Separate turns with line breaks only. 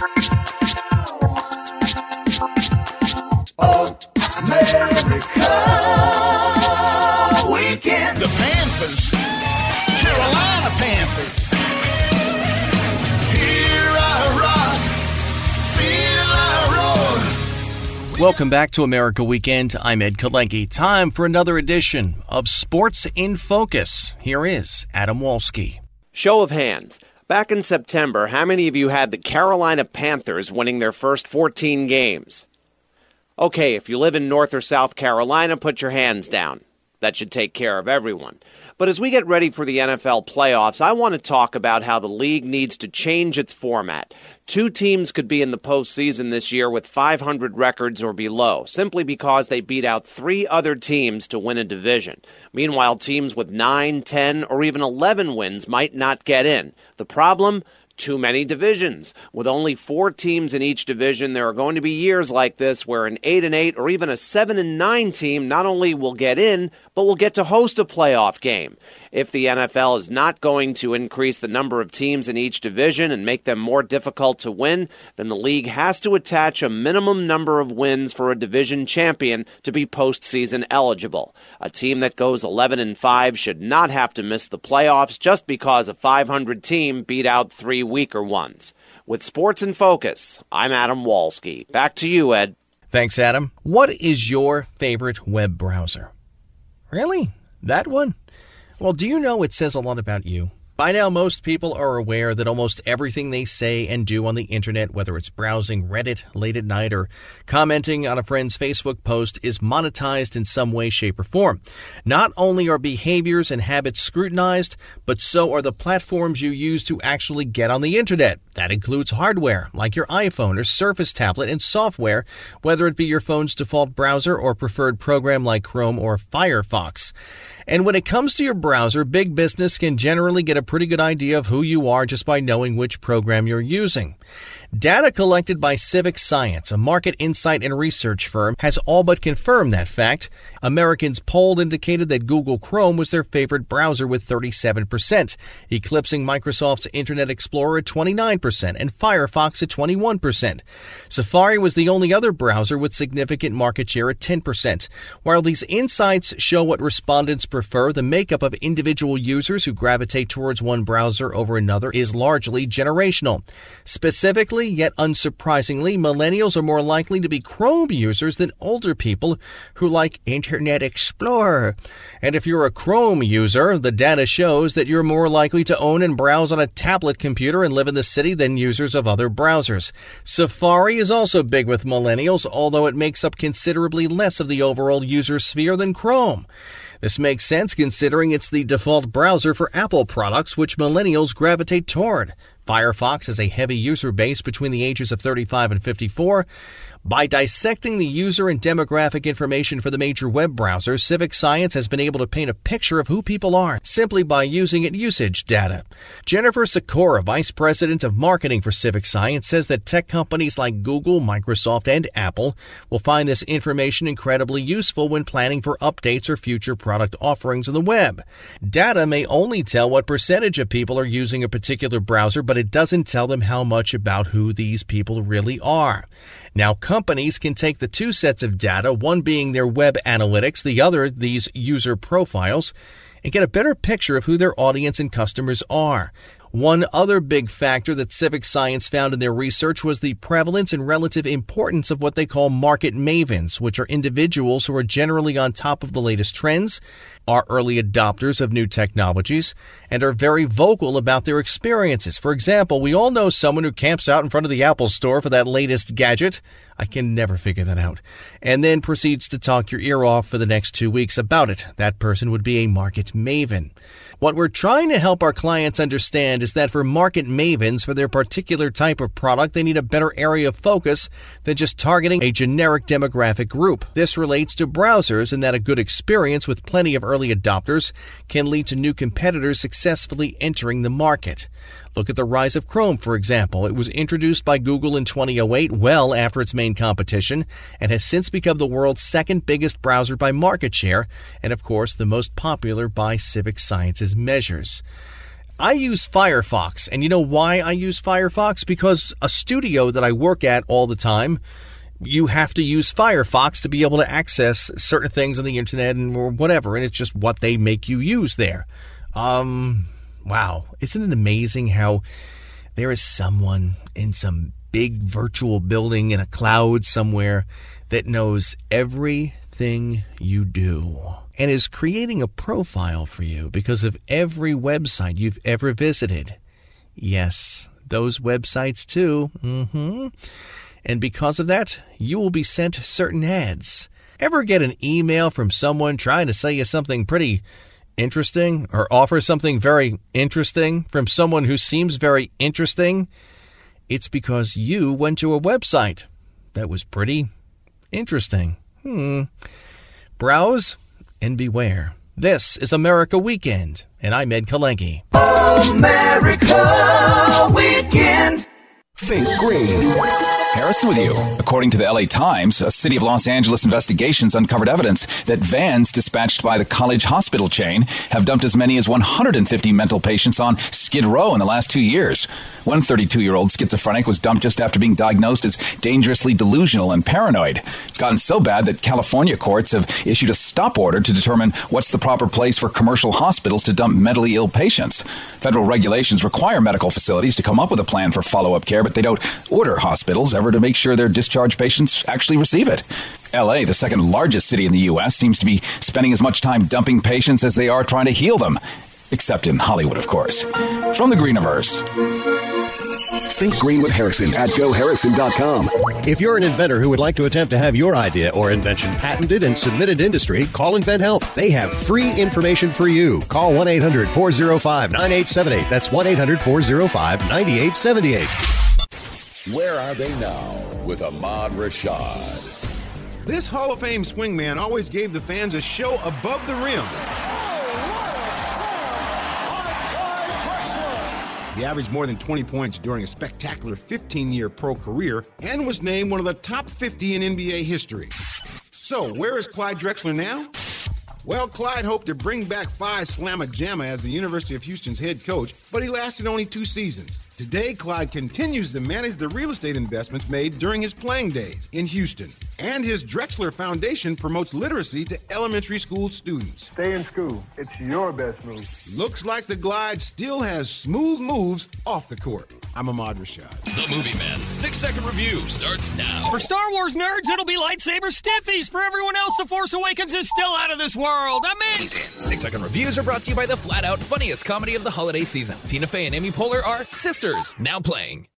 America Weekend.
The Panthers, Carolina Panthers. Here I rock, feel I roar.
Welcome back to America Weekend. I'm Ed Kalenki. Time for another edition of Sports in Focus. Here is Adam Wolski.
Show of hands. Back in September, how many of you had the Carolina Panthers winning their first 14 games? Okay, if you live in North or South Carolina, put your hands down. That should take care of everyone. But as we get ready for the NFL playoffs, I want to talk about how the league needs to change its format. 2 teams could be in the postseason this year with 500 records or below, simply because they beat out 3 other teams to win a division. Meanwhile, teams with 9, 10, or even 11 wins might not get in. The problem? Too many divisions. With only 4 teams in each division, there are going to be years like this where an 8-8 or even a 7-9 team not only will get in, but will get to host a playoff game. If the NFL is not going to increase the number of teams in each division and make them more difficult to win, then the league has to attach a minimum number of wins for a division champion to be postseason eligible. A team that goes 11-5 should not have to miss the playoffs just because a 500 team beat out 3 weaker ones. With Sports in Focus, I'm Adam Wolski. Back to you, Ed.
Thanks, Adam. What is your favorite web browser? Really? That one? Well, do you know it says a lot about you? By now, most people are aware that almost everything they say and do on the internet, whether it's browsing Reddit late at night or commenting on a friend's Facebook post, is monetized in some way, shape, or form. Not only are behaviors and habits scrutinized, but so are the platforms you use to actually get on the internet. That includes hardware, like your iPhone or Surface tablet, and software, whether it be your phone's default browser or preferred program like Chrome or Firefox. And when it comes to your browser, big business can generally get a pretty good idea of who you are just by knowing which program you're using. Data collected by Civic Science, a market insight and research firm, has all but confirmed that fact. Americans polled indicated that Google Chrome was their favorite browser with 37%, eclipsing Microsoft's Internet Explorer at 29% and Firefox at 21%. Safari was the only other browser with significant market share at 10%. While these insights show what respondents prefer, the makeup of individual users who gravitate towards one browser over another is largely generational. Specifically, yet unsurprisingly, millennials are more likely to be Chrome users than older people who like Internet Explorer. And if you're a Chrome user, the data shows that you're more likely to own and browse on a tablet computer and live in the city than users of other browsers. Safari is also big with millennials, although it makes up considerably less of the overall user sphere than Chrome. This makes sense considering it's the default browser for Apple products, which millennials gravitate toward. Firefox has a heavy user base between the ages of 35 and 54. By dissecting the user and demographic information for the major web browsers, Civic Science has been able to paint a picture of who people are simply by using usage data. Jennifer Sikora, Vice President of Marketing for Civic Science, says that tech companies like Google, Microsoft, and Apple will find this information incredibly useful when planning for updates or future product offerings on the web. Data may only tell what percentage of people are using a particular browser, but it doesn't tell them how much about who these people really are. Now, companies can take the 2 sets of data, one being their web analytics, the other these user profiles, and get a better picture of who their audience and customers are. One other big factor that Civic Science found in their research was the prevalence and relative importance of what they call market mavens, which are individuals who are generally on top of the latest trends, are early adopters of new technologies, and are very vocal about their experiences. For example, we all know someone who camps out in front of the Apple Store for that latest gadget. I can never figure that out. And then proceeds to talk your ear off for the next 2 weeks about it. That person would be a market maven. What we're trying to help our clients understand is that for market mavens, for their particular type of product, they need a better area of focus than just targeting a generic demographic group. This relates to browsers in that a good experience with plenty of early adopters can lead to new competitors successfully entering the market. Look at the rise of Chrome, for example. It was introduced by Google in 2008, well after its main competition, and has since become the world's second biggest browser by market share, and of course the most popular by Civic Science's measures. I use Firefox, and you know why I use Firefox? Because a studio that I work at all the time, you have to use Firefox to be able to access certain things on the internet or whatever, and it's just what they make you use there. Wow. Isn't it amazing how there is someone in some big virtual building in a cloud somewhere that knows everything you do and is creating a profile for you because of every website you've ever visited. Yes, those websites too. And because of that, you will be sent certain ads. Ever get an email from someone trying to sell you something pretty interesting or offer something very interesting from someone who seems very interesting? It's because you went to a website that was pretty interesting. Browse and beware. This is America Weekend, and I'm Ed Kalenki.
America Weekend.
Think green. Harrison with you. According to the LA Times, a City of Los Angeles investigations uncovered evidence that vans dispatched by the College Hospital chain have dumped as many as 150 mental patients on Skid Row in the last 2 years. One 32-year-old schizophrenic was dumped just after being diagnosed as dangerously delusional and paranoid. It's gotten so bad that California courts have issued a stop order to determine what's the proper place for commercial hospitals to dump mentally ill patients. Federal regulations require medical facilities to come up with a plan for follow-up care, but they don't order hospitals ever to make sure their discharged patients actually receive it. LA, the second largest city in the U.S., seems to be spending as much time dumping patients as they are trying to heal them. Except in Hollywood, of course. From the Greeniverse.
Think Green with Harrison at GoHarrison.com.
If you're an inventor who would like to attempt to have your idea or invention patented and submitted to industry, call InventHelp. They have free information for you. Call 1-800-405-9878. That's 1-800-405-9878.
Where are they now with Ahmad Rashad?
This Hall of Fame swingman always gave the fans a show above the rim. He averaged more than 20 points during a spectacular 15-year pro career and was named one of the top 50 in NBA history. So, where is Clyde Drexler now? Well, Clyde hoped to bring back Phi Slamma Jamma as the University of Houston's head coach, but he lasted only 2 seasons. Today, Clyde continues to manage the real estate investments made during his playing days in Houston. And his Drexler Foundation promotes literacy to elementary school students.
Stay in school. It's your best move.
Looks like the Glide still has smooth moves off the court. I'm Ahmad Rashad.
The Movie Man's 6-second review starts now.
For Star Wars nerds, it'll be lightsaber stiffies. For everyone else, The Force Awakens is still out of this world. I'm in.
6-second reviews are brought to you by the flat-out funniest comedy of the holiday season. Tina Fey and Amy Poehler are sisters, now playing.